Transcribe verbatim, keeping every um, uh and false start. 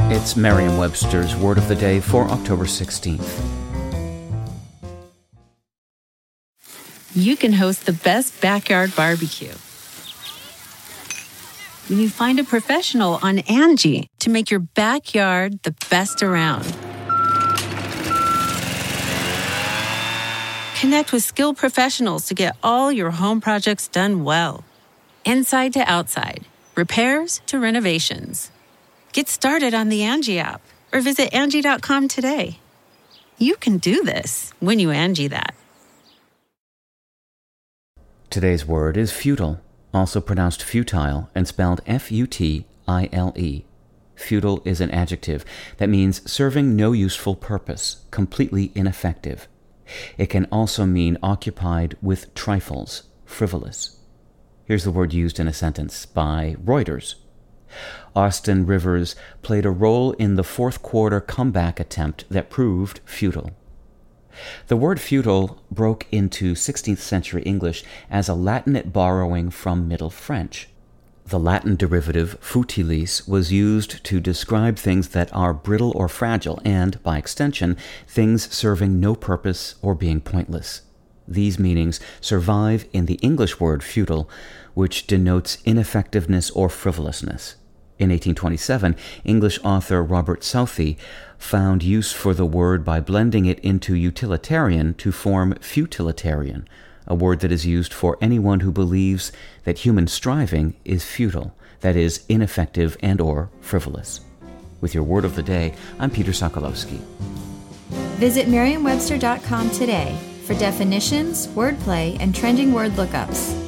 It's Merriam-Webster's Word of the Day for October sixteenth. You can host the best backyard barbecue when you find a professional on Angie to make your backyard the best around. Connect with skilled professionals to get all your home projects done well. Inside to outside, repairs to renovations. Get started on the Angie app or visit Angie dot com today. You can do this when you Angie that. Today's word is futile, also pronounced futile and spelled F U T I L E. Futile is an adjective that means serving no useful purpose, completely ineffective. It can also mean occupied with trifles, frivolous. Here's the word used in a sentence by Reuters. Austin Rivers played a role in the fourth quarter comeback attempt that proved futile. The word futile broke into sixteenth century English as a Latinate borrowing from Middle French. The Latin derivative futilis was used to describe things that are brittle or fragile and, by extension, things serving no purpose or being pointless. These meanings survive in the English word futile, which denotes ineffectiveness or frivolousness. In eighteen twenty-seven, English author Robert Southey found use for the word by blending it into utilitarian to form futilitarian, a word that is used for anyone who believes that human striving is futile, that is, ineffective and or frivolous. With your Word of the Day, I'm Peter Sokolowski. Visit Merriam Webster dot com today for definitions, wordplay, and trending word lookups.